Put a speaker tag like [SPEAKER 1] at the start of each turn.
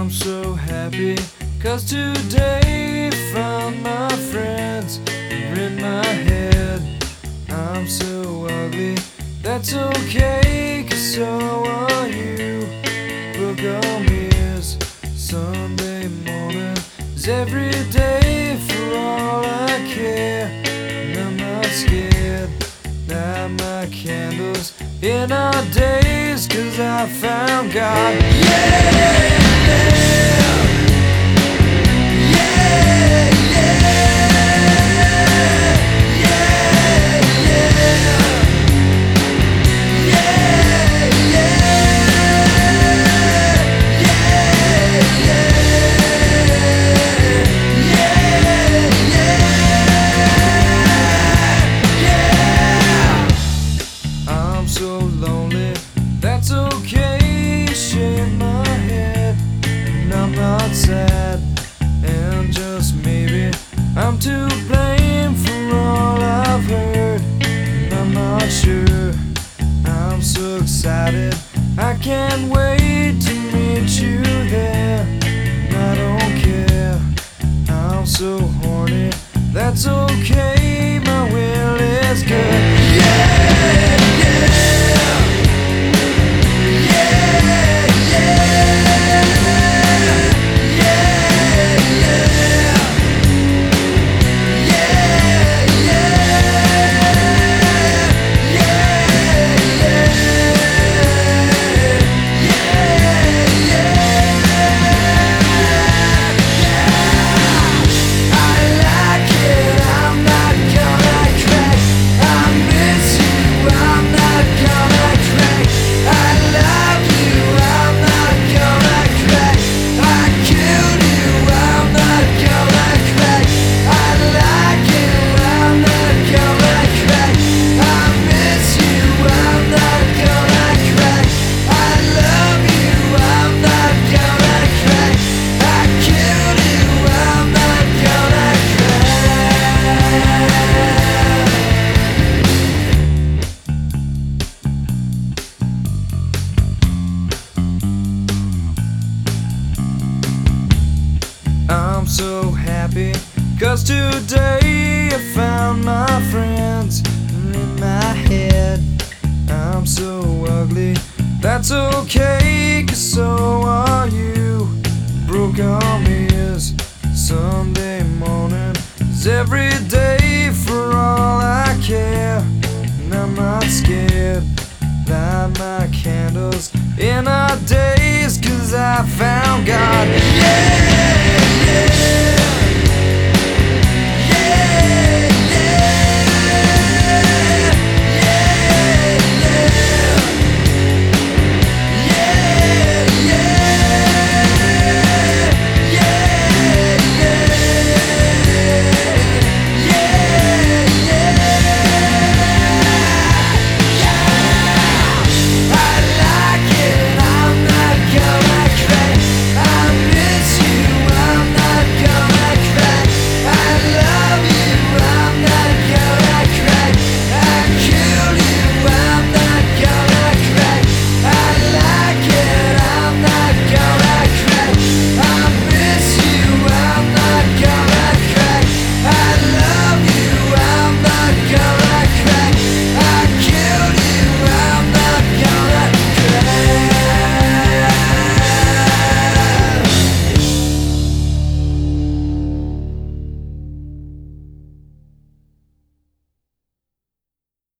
[SPEAKER 1] I'm so happy, 'cause today found my friends are in my head. I'm so ugly, that's okay, 'cause so are you. Book on me is Sunday morning is every day for all I care. And I'm not scared, light my candles in our days, 'cause I found God. Yeah! So lonely, that's okay, shave my head, and I'm not sad, and just maybe I'm to blame for all I've heard, and I'm not sure. I'm so excited, I can't wait to meet you there, and I don't care, I'm so horny, that's okay, my will is good. Yeah! I'm so happy, 'cause today I found my friends in my head. I'm so ugly, that's okay, 'cause so are you. Broke on me is Sunday morning is every day for all I care. And I'm not scared, light my candles in our days, 'cause I found God.